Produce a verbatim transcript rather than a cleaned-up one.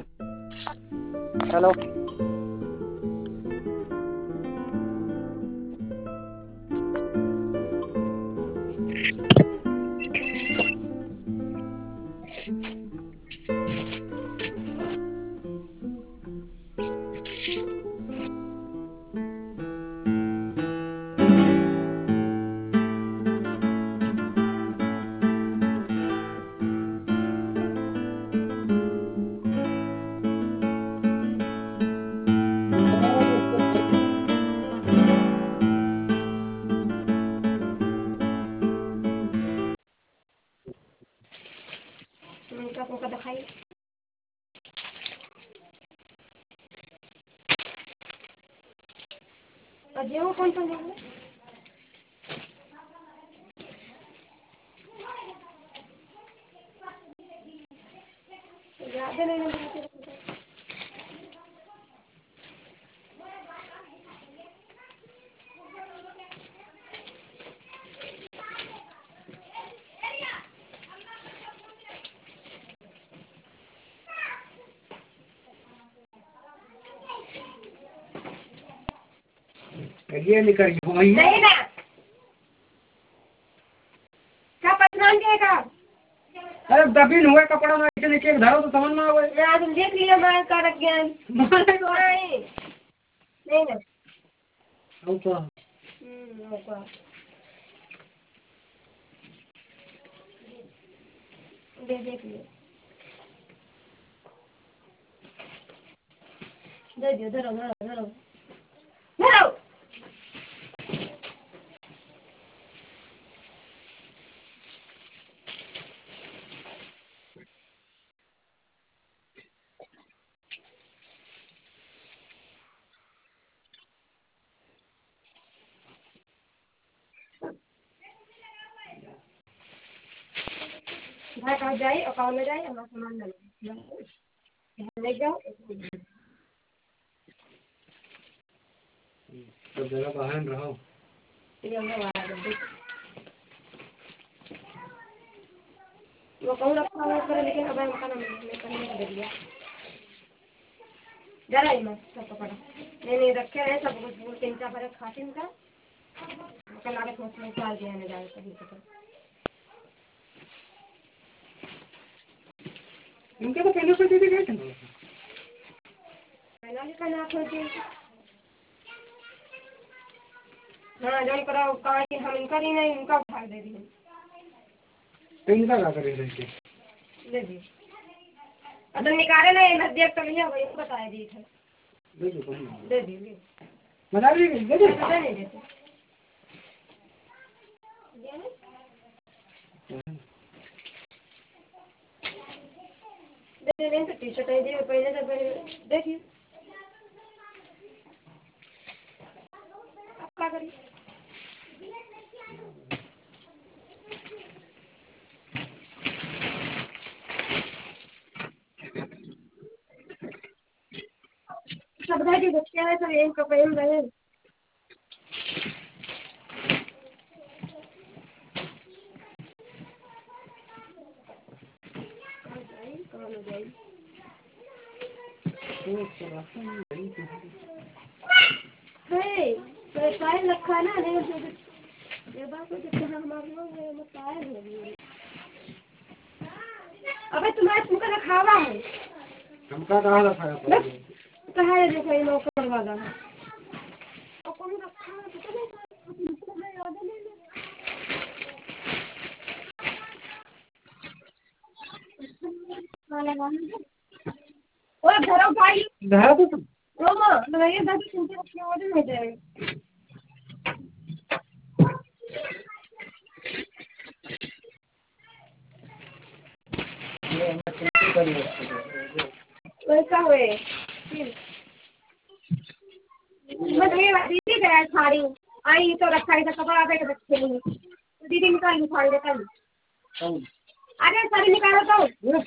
चलो का दिखाई अजय कौन सा याद नहीं ये निकल वही नहीं ना क्या परेशान देगा। अरे दबीन हुए कपड़ा में ऐसे लेके धरो तो समझ में आवे। यार तुम देख लिया मैं कर रख गया नहीं नहीं ना ओका हम्म ओका दे देख लिया दे दियो धरो धरो धरो धरो भाई कहाँ जाए अकाउंट में जाए हमारा सामान डालो ले जाओ तो जगह बाहर रहो ये हमने वाला दे वो कौन रखा हुआ है लेकिन अब हम खाना में करने दे दिया जरा ही मत सब पकड़ा नहीं नहीं रखे हैं सब कुछ बोल के इनका पर खाते इनका कल आगे सोच में चार दिया ने जाए कभी तो इनके तो पहले से दे गए थे पहला लिखा ना खोल के हाँ जान करो कहाँ कि हम इनका नहीं नहीं इनका उठा दे दी इनका क्या करे लेके ले दी अब निकाले ना ये देख कर लिया वही बताया दी थे दे दो कौन दे दी ले बता दी दे दे दे नहीं देते दे दे टी शर्ट है दे पहले तो पहले देखिए अब क्या करिए सब दादी बच्चे हैं सब एक कपड़े में रहे कहाँ हो जाए है तो टाइम रखा ना नहीं तो ये बात तो कितना हमारे लोग है वो टाइम हो गई अबे तुम्हारे तुमका रखावा है हमका कहाँ रखा है कहाँ है देखो ये नौकर वाला है और कौन रखा है पता नहीं तुमको है याद नहीं ओए धरो भाई धरा तो तुम रोमा लगाइए दादी तुमसे अपने ऑर्डर हो जाएगा वैसा हुए मैं तो ये दीदी गया साड़ी आई तो रखा है कपड़ा पे रखे नहीं तो दीदी निकाल निकाल देता अरे साड़ी निकालो तो